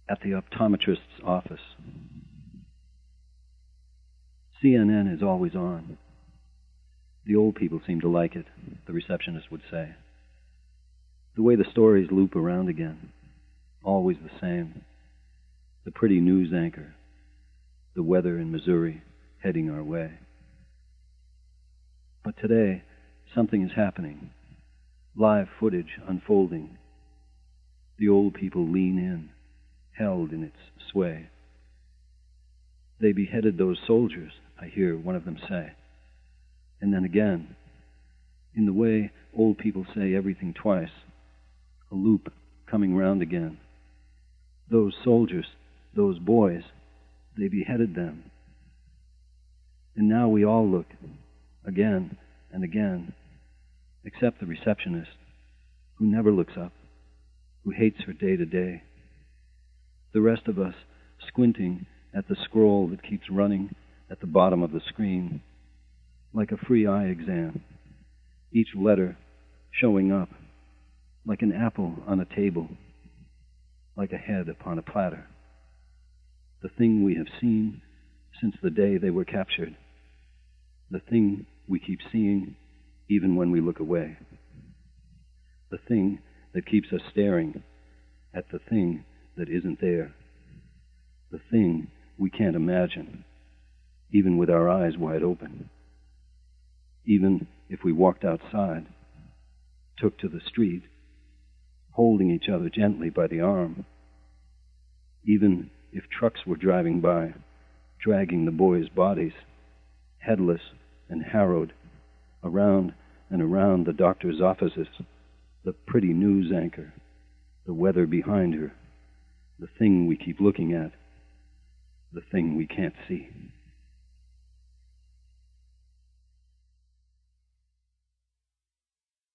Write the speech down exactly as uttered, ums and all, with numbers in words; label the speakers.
Speaker 1: at the optometrist's office. C N N is always on. The old people seem to like it, the receptionist would say. The way the stories loop around again, always the same. The pretty news anchor, the weather in Missouri heading our way. But today, something is happening. Live footage unfolding. The old people lean in, held in its sway. They beheaded those soldiers, I hear one of them say. And then again, in the way old people say everything twice, a loop coming round again. Those soldiers, those boys, they beheaded them. And now we all look, again and again, except the receptionist, who never looks up, who hates her day to day. The rest of us squinting at the scroll that keeps running at the bottom of the screen, like a free eye exam, each letter showing up, like an apple on a table, like a head upon a platter. The thing we have seen since the day they were captured, the thing we keep seeing even when we look away, the thing that keeps us staring at the thing that isn't there, the thing we can't imagine, even with our eyes wide open. Even if we walked outside, took to the street, holding each other gently by the arm, even if trucks were driving by, dragging the boys' bodies, headless and harrowed, around and around the doctor's offices, the pretty news anchor, the weather behind her, the thing we keep looking at, the thing we can't see.